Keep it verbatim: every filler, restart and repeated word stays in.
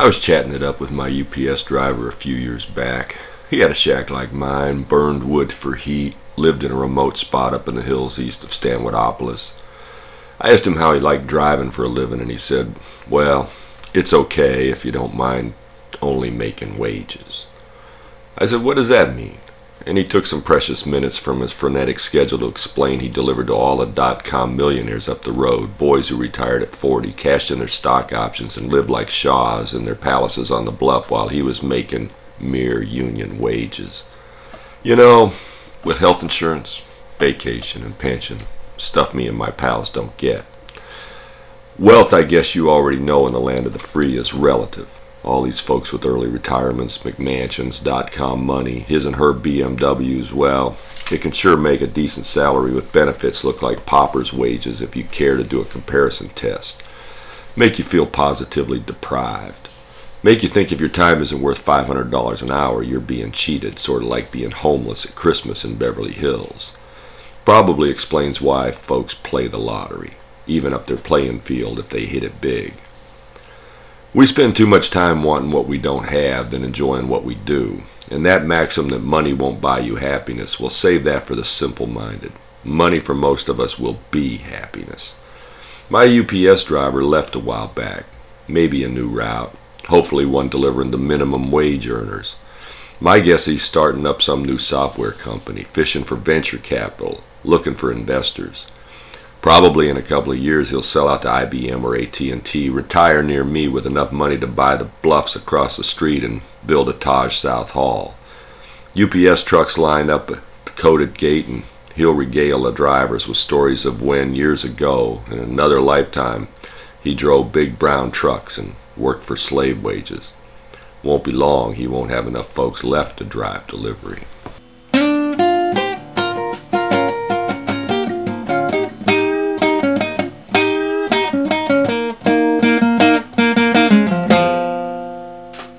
was chatting it up with my U P S driver a few years back. He had a shack like mine, burned wood for heat, lived in a remote spot up in the hills east of Stanwoodopoulos. I asked him how he liked driving for a living, and he said, well, it's okay if you don't mind only making wages. I said, what does that mean? And he took some precious minutes from his frenetic schedule to explain he delivered to all the dot-com millionaires up the road, boys who retired at forty, cashed in their stock options, and lived like shahs in their palaces on the bluff while he was making mere union wages. You know, with health insurance, vacation, and pension, stuff me and my pals don't get. Wealth, I guess you already know in the land of the free, is relative. All these folks with early retirements, McMansions, dot-com money, his and her B M Ws, well, it can sure make a decent salary with benefits look like pauper's wages if you care to do a comparison test. Make you feel positively deprived. Make you think if your time isn't worth five hundred dollars an hour, you're being cheated, sort of like being homeless at Christmas in Beverly Hills. Probably explains why folks play the lottery, even up their playing field if they hit it big. We spend too much time wanting what we don't have than enjoying what we do, and that maxim that money won't buy you happiness, we'll save that for the simple-minded. Money for most of us will be happiness. My U P S driver left a while back, maybe a new route, hopefully one delivering to minimum wage earners. My guess he's starting up some new software company, fishing for venture capital, looking for investors. Probably in a couple of years he'll sell out to I B M or A T and T, retire near me with enough money to buy the bluffs across the street and build a Taj South Hall. U P S trucks line up at the coated gate and he'll regale the drivers with stories of when, years ago, in another lifetime, he drove big brown trucks and worked for slave wages. Won't be long he won't have enough folks left to drive delivery.